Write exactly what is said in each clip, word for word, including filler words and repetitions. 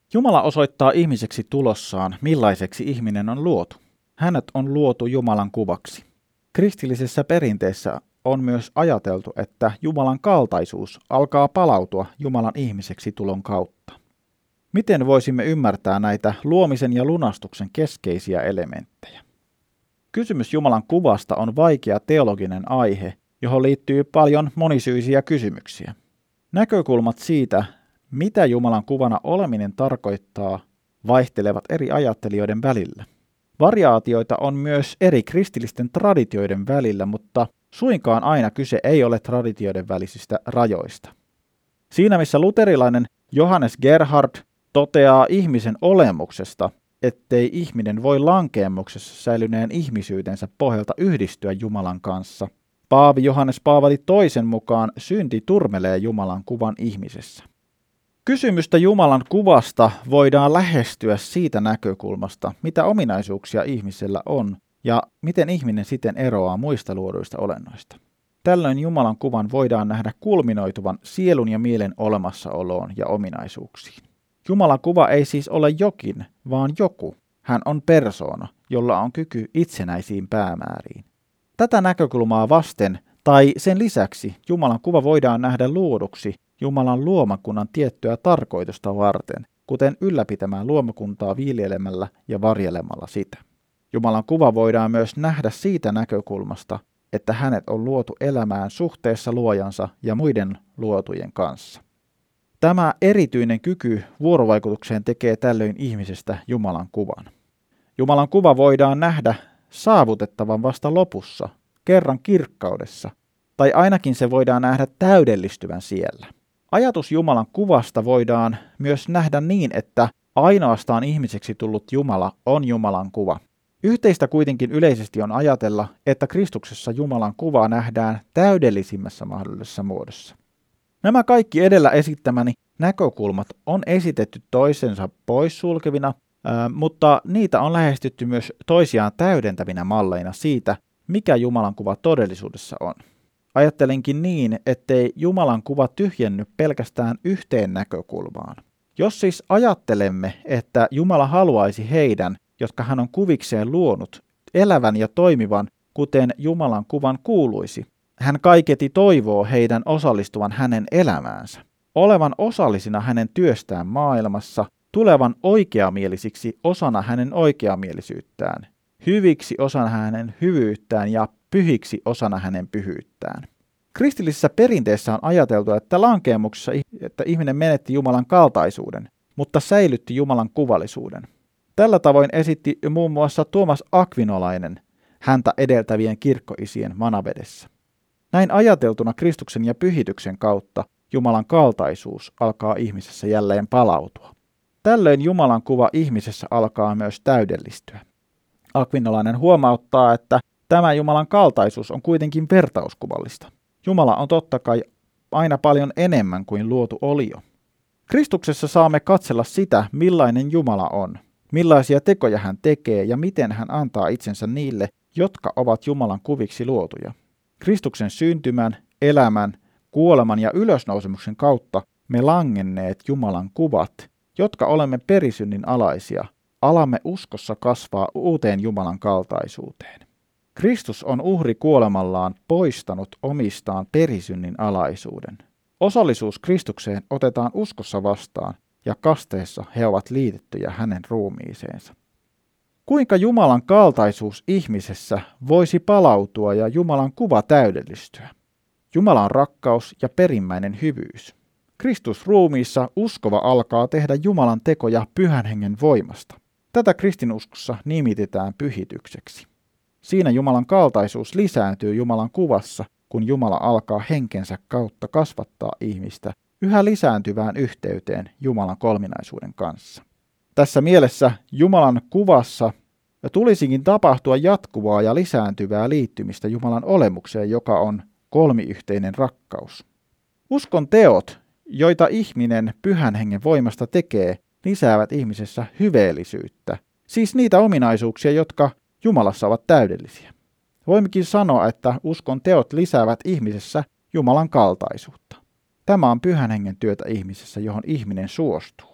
Jumala osoittaa ihmiseksi tulossaan, millaiseksi ihminen on luotu. Hänet on luotu Jumalan kuvaksi. Kristillisessä perinteessä on myös ajateltu, että Jumalan kaltaisuus alkaa palautua Jumalan ihmiseksi tulon kautta. Miten voisimme ymmärtää näitä luomisen ja lunastuksen keskeisiä elementtejä? Kysymys Jumalan kuvasta on vaikea teologinen aihe, johon liittyy paljon monisyisiä kysymyksiä. Näkökulmat siitä, mitä Jumalan kuvana oleminen tarkoittaa, vaihtelevat eri ajattelijoiden välillä. Variaatioita on myös eri kristillisten traditioiden välillä, mutta suinkaan aina kyse ei ole traditioiden välisistä rajoista. Siinä missä luterilainen Johannes Gerhard toteaa ihmisen olemuksesta, ettei ihminen voi lankeemuksessa säilyneen ihmisyytensä pohjalta yhdistyä Jumalan kanssa, Paavi Johannes Paavali toisen mukaan synti turmelee Jumalan kuvan ihmisessä. Kysymystä Jumalan kuvasta voidaan lähestyä siitä näkökulmasta, mitä ominaisuuksia ihmisellä on ja miten ihminen siten eroaa muista luoduista olennoista. Tällöin Jumalan kuvan voidaan nähdä kulminoituvan sielun ja mielen olemassaoloon ja ominaisuuksiin. Jumalan kuva ei siis ole jokin, vaan joku. Hän on persoona, jolla on kyky itsenäisiin päämääriin. Tätä näkökulmaa vasten tai sen lisäksi Jumalan kuva voidaan nähdä luoduksi Jumalan luomakunnan tiettyä tarkoitusta varten, kuten ylläpitämään luomakuntaa viljelemällä ja varjelemalla sitä. Jumalan kuva voidaan myös nähdä siitä näkökulmasta, että hänet on luotu elämään suhteessa luojansa ja muiden luotujen kanssa. Tämä erityinen kyky vuorovaikutukseen tekee tällöin ihmisestä Jumalan kuvan. Jumalan kuva voidaan nähdä saavutettavan vasta lopussa, kerran kirkkaudessa, tai ainakin se voidaan nähdä täydellistyvän siellä. Ajatus Jumalan kuvasta voidaan myös nähdä niin, että ainoastaan ihmiseksi tullut Jumala on Jumalan kuva. Yhteistä kuitenkin yleisesti on ajatella, että Kristuksessa Jumalan kuva nähdään täydellisimmässä mahdollisessa muodossa. Nämä kaikki edellä esittämäni näkökulmat on esitetty toisensa poissulkevina, ää, mutta niitä on lähestytty myös toisiaan täydentävinä malleina siitä, mikä Jumalan kuva todellisuudessa on. Ajattelinkin niin, ettei Jumalan kuva tyhjenny pelkästään yhteen näkökulmaan. Jos siis ajattelemme, että Jumala haluaisi heidän, jotka hän on kuvikseen luonut, elävän ja toimivan, kuten Jumalan kuvan kuuluisi, hän kaiketi toivoo heidän osallistuvan hänen elämäänsä, olevan osallisina hänen työstään maailmassa, tulevan oikeamielisiksi osana hänen oikeamielisyyttään, hyviksi osana hänen hyvyyttään ja pyhiksi osana hänen pyhyyttään. Kristillisessä perinteessä on ajateltu, että lankeemuksessa että ihminen menetti Jumalan kaltaisuuden, mutta säilytti Jumalan kuvallisuuden. Tällä tavoin esitti muun muassa Tuomas Akvinolainen häntä edeltävien kirkkoisien Manavedessä. Näin ajateltuna Kristuksen ja pyhityksen kautta Jumalan kaltaisuus alkaa ihmisessä jälleen palautua. Tällöin Jumalan kuva ihmisessä alkaa myös täydellistyä. Akvinolainen huomauttaa, että tämä Jumalan kaltaisuus on kuitenkin vertauskuvallista. Jumala on totta kai aina paljon enemmän kuin luotu olio. Kristuksessa saamme katsella sitä, millainen Jumala on, millaisia tekoja hän tekee ja miten hän antaa itsensä niille, jotka ovat Jumalan kuviksi luotuja. Kristuksen syntymän, elämän, kuoleman ja ylösnousemuksen kautta me langenneet Jumalan kuvat, jotka olemme perisynnin alaisia, alamme uskossa kasvaa uuteen Jumalan kaltaisuuteen. Kristus on uhri kuolemallaan poistanut omistaan perisynnin alaisuuden. Osallisuus Kristukseen otetaan uskossa vastaan ja kasteessa he ovat liitettyjä hänen ruumiiseensa. Kuinka Jumalan kaltaisuus ihmisessä voisi palautua ja Jumalan kuva täydellistyä? Jumala on rakkaus ja perimmäinen hyvyys. Kristus ruumiissa uskova alkaa tehdä Jumalan tekoja Pyhän Hengen voimasta. Tätä kristinuskossa nimitetään pyhitykseksi. Siinä Jumalan kaltaisuus lisääntyy Jumalan kuvassa, kun Jumala alkaa henkensä kautta kasvattaa ihmistä yhä lisääntyvään yhteyteen Jumalan kolminaisuuden kanssa. Tässä mielessä Jumalan kuvassa tulisikin tapahtua jatkuvaa ja lisääntyvää liittymistä Jumalan olemukseen, joka on kolmiyhteinen rakkaus. Uskon teot, joita ihminen Pyhän Hengen voimasta tekee, lisäävät ihmisessä hyveellisyyttä, siis niitä ominaisuuksia, jotka Jumalassa ovat täydellisiä. Voimmekin sanoa, että uskon teot lisäävät ihmisessä Jumalan kaltaisuutta. Tämä on Pyhän Hengen työtä ihmisessä, johon ihminen suostuu.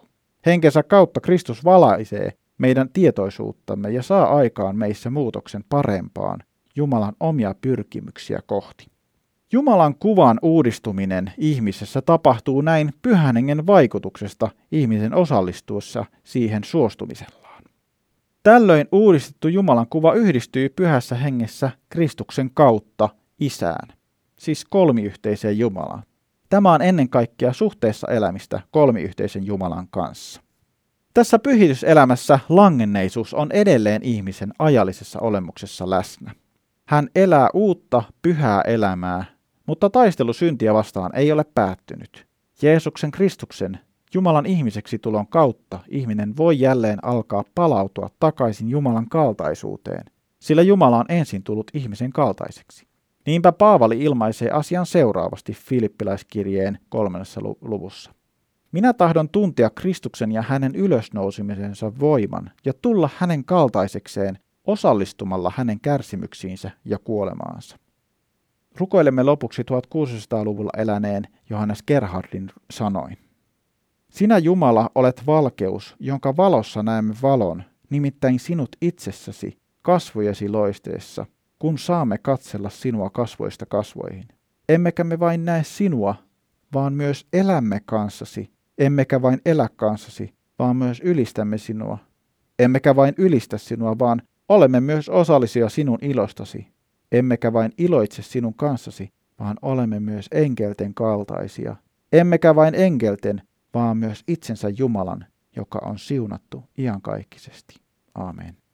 Henkensä kautta Kristus valaisee meidän tietoisuuttamme ja saa aikaan meissä muutoksen parempaan Jumalan omia pyrkimyksiä kohti. Jumalan kuvan uudistuminen ihmisessä tapahtuu näin Pyhän Hengen vaikutuksesta ihmisen osallistuessa siihen suostumisellaan. Tällöin uudistettu Jumalan kuva yhdistyy Pyhässä Hengessä Kristuksen kautta Isään, siis kolmiyhteiseen Jumalaan. Tämä on ennen kaikkea suhteessa elämistä kolmiyhteisen Jumalan kanssa. Tässä pyhityselämässä langenneisuus on edelleen ihmisen ajallisessa olemuksessa läsnä. Hän elää uutta, pyhää elämää, mutta taistelu syntiä vastaan ei ole päättynyt. Jeesuksen Kristuksen, Jumalan ihmiseksi tulon kautta ihminen voi jälleen alkaa palautua takaisin Jumalan kaltaisuuteen, sillä Jumala on ensin tullut ihmisen kaltaiseksi. Niinpä Paavali ilmaisee asian seuraavasti Filippiläiskirjeen kolmannessa luvussa. Minä tahdon tuntea Kristuksen ja hänen ylösnousemisensa voiman ja tulla hänen kaltaisekseen osallistumalla hänen kärsimyksiinsä ja kuolemaansa. Rukoilemme lopuksi tuhatkuusisataaluvulla eläneen Johannes Gerhardin sanoin. Sinä Jumala olet valkeus, jonka valossa näemme valon, nimittäin sinut itsessäsi, kasvojesi loisteessa, kun saamme katsella sinua kasvoista kasvoihin. Emmekä me vain näe sinua, vaan myös elämme kanssasi, emmekä vain elä kanssasi, vaan myös ylistämme sinua. Emmekä vain ylistä sinua, vaan olemme myös osallisia sinun ilostasi. Emmekä vain iloitse sinun kanssasi, vaan olemme myös enkelten kaltaisia. Emmekä vain enkelten, vaan myös itsensä Jumalan, joka on siunattu iankaikkisesti. Aamen.